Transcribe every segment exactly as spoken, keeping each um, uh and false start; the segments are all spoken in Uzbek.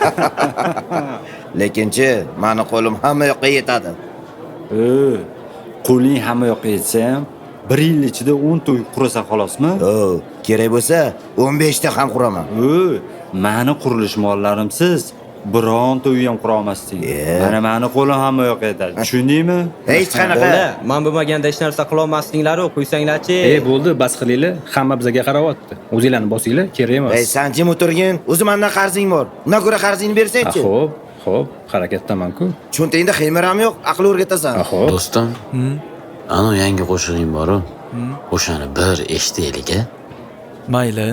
Lekinchi, meni qo'lim hamma yoqqa yetadi. E, qo'ling hamma yoqqa yetsa ham bir yil ichida o'n to'y qurasa xolosmi? O, kerak bo'lsa o'n besh ta ham quraman. E, meni qurilish mollarimsiz bironta uy ham qura olmasding. Mana meni qo'lim hamma yoqqa yetadi. Tushundingmi? Hech qanaqa. Men bo'lmaganda hech narsa qila olmasdinglar-ku, qo'ysanglar-chi. Ey, bo'ldi, bas qilinglar. Hamma bizga qarayapti. O'zinglarni bosinglar, kerak emas. Ey, san jim o'tirgin. O'zi mendan qarzing bor. Undan ko'ra qarzingni bersang-chi. Xo'p, xo'p, harakatdaman-ku. Cho'ntagingda xemir ham yo'q, aql o'rgatasan. Xo'p. Do'stim, ana yangi qo'shig'ing bor-ku. O'shani bir eshitaylik-a. Mayli.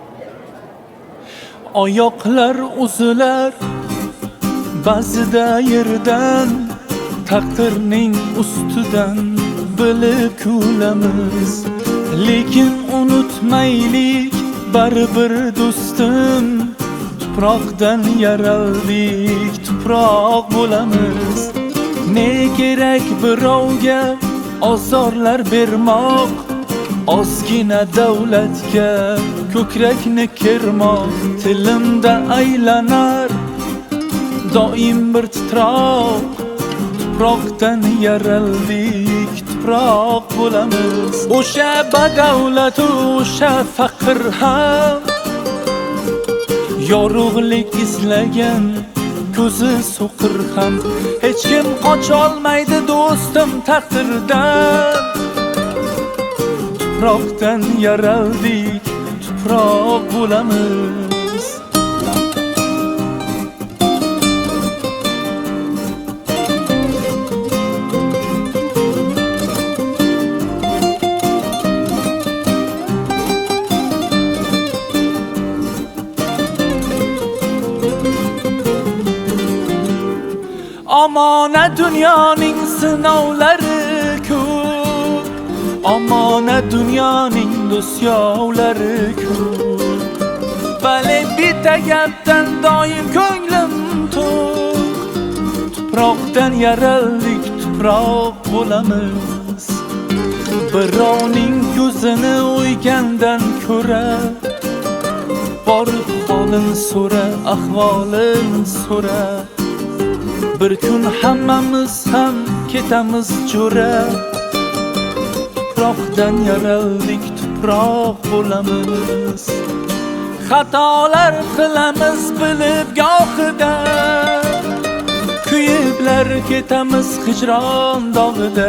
Oyoqlar uzilar ba'zida yerdan, taqdirning ustidan bilib kulamiz. Lekin unutmaylik, baribir do'stim, tuproqdan yaraldik, tuproq bo'lamiz. Ne kerak birovga ozorlar bermoq, ozgina davlatga ko'krakni kermoq. Tilimda aylanar doim bir titroq, tuproqdan yaraldik, tuproq bo'lamiz. O'sha badavlat, o'sha faqir ham yorug'lik izlagan, ko'zi so'qir ham. Hech kim qocholmaydi do'stim taqdirdan. Tuproqdan yaraldik, tuproq bo'lamiz. Amona dunyoning sinovlari ko'p, amona dunyoning do'styovlari ko'p. Bale bitta gapdan doim ko'nglim to'q, tuproqdan yaraldik, tuproq bo'lamiz. Birovning ko'zini o'ygandan ko'ra, borib holin so'ra, ahvolin so'ra. Bir kun hammamiz ham ketamiz jo'ra, tuproqdan yaraldik, tuproq bo'lamiz. Xatolar qilamiz bilib gohida, kuyiblar ketamiz hijron dog'ida.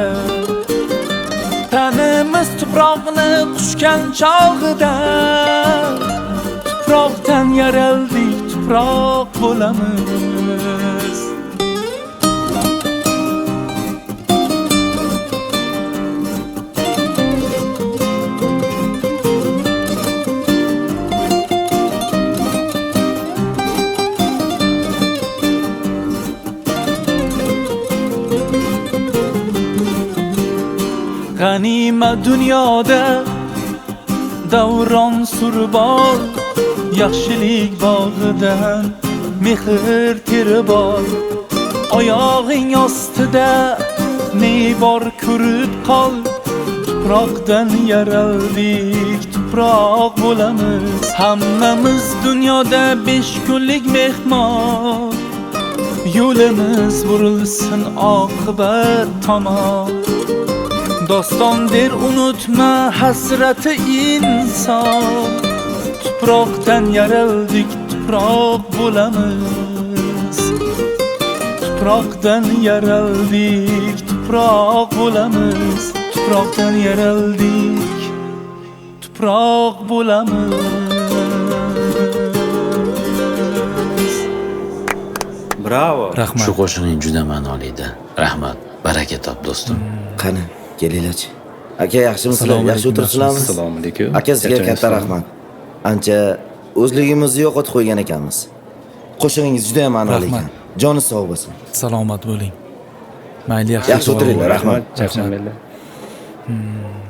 Tanimiz tuproqni quchgan chog'ida, tuproqdan yaraldik, tuproq bo'lamiz. G'anima dunyoda davron surbor, yaxshilik bog'idan mehr teri bor. Oyog'ing ostida ne bor ko'rib qol, tuproqdan yaraldik, tuproq bo'lamiz. Hammamiz dunyoda besh kunlik mehmon, yo'limiz burilsin oqibat tomon. Doston der unutma hasrati inson, tuproqdan yaraldik, tuproq bo'lamiz. Tuproqdan yaraldik, tuproq bo'lamiz. Tuproqdan yaraldik, tuproq bo'lamiz. Bravo. Rahmat. Shu qo'shig'ing juda ma'noliydi. Rahmat, baraka top do'stim. Qani, kelinglarchi. Aka, yaxshimisizlar? Yaxshi o'tiribsizlarmi? Assalomu alaykum. Aka, sizga katta rahmat. Ancha o'zligimizni yo'qotib qo'ygan ekanmiz. Qo'shig'ingiz juda ham ma'noli ekan. Joni sog' bo'lsin. Salomat bo'ling. Mayli, yaxshi Yaxshi o'tiringlar, rahmat. Charchamanglar. Hmm.